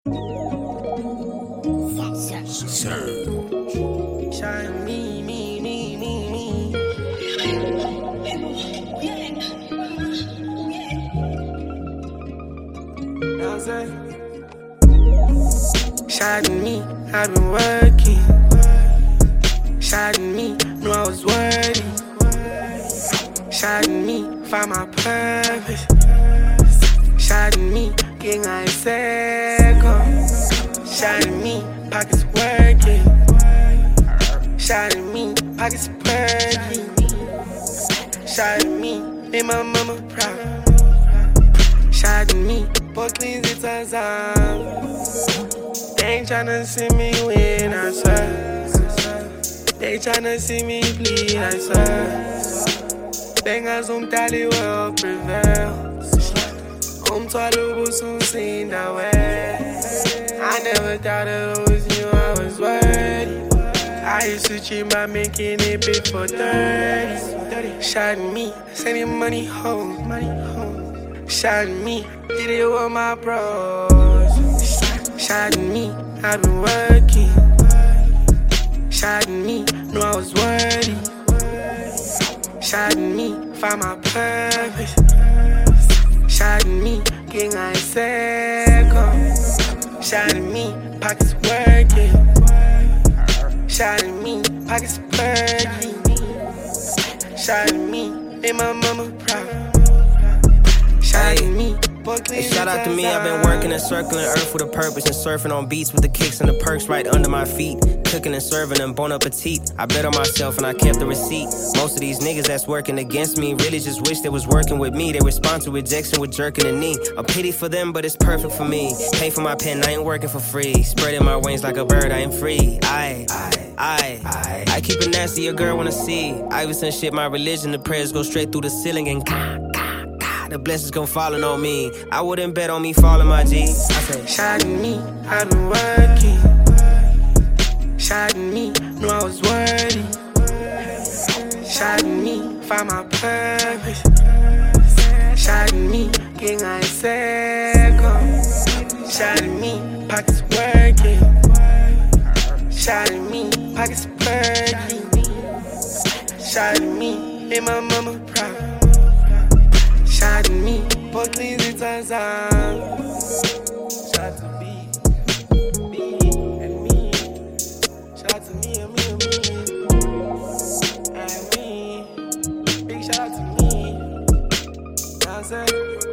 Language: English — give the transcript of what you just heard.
Shine me. Shine me, I've been working. Shine me, knew I was worthy. Shine me, find my purpose. Shine me, king I second. Shine me, pockets working. Shine me, pockets working. Shine me, make my mama proud. Shine me, boy cleans it as They ain't tryna see me win, I swear. They tryna see me bleed, I swear. Bangers tali will prevail. Twalu soon seen that way. I never thought it was you, I was worthy. I used to dream about making it big for 30. Shine me, sending money home. Shine me, did it with my bros. Shine me, I've been working. Shine me, knew I was worthy. Shine me, find my purpose. Shine me, king I second. Shine me, pockets working. Shine me, pockets working. Shine me, make my mama proud. Shine me. Hey, shout out to me, I've been working and circling earth with a purpose and surfing on beats with the kicks and the perks right under my feet. Cooking and serving them bon appetit. I bet on myself and I kept the receipt. Most of these niggas that's working against me really just wish they was working with me. They respond to rejection with jerking the knee. A pity for them, but it's perfect for me. Pay for my pen, I ain't working for free. Spreading my wings like a bird, I am free. I keep it nasty, your girl wanna see. Iverson shit, my religion, the prayers go straight through the ceiling and the blessings gon' falling on me. I wouldn't bet on me falling, my G. I say, shine me, I've been working. Shine me, knew I was worthy. Shine me, find my purpose. Shine me, king I second. Shine me, pockets working. Shine me, pockets working. Shine me, make my mama proud. Shine me, boy cleans it as Shout out to B and me. Shout out to me and me. And me. Big shout out to me. That's it.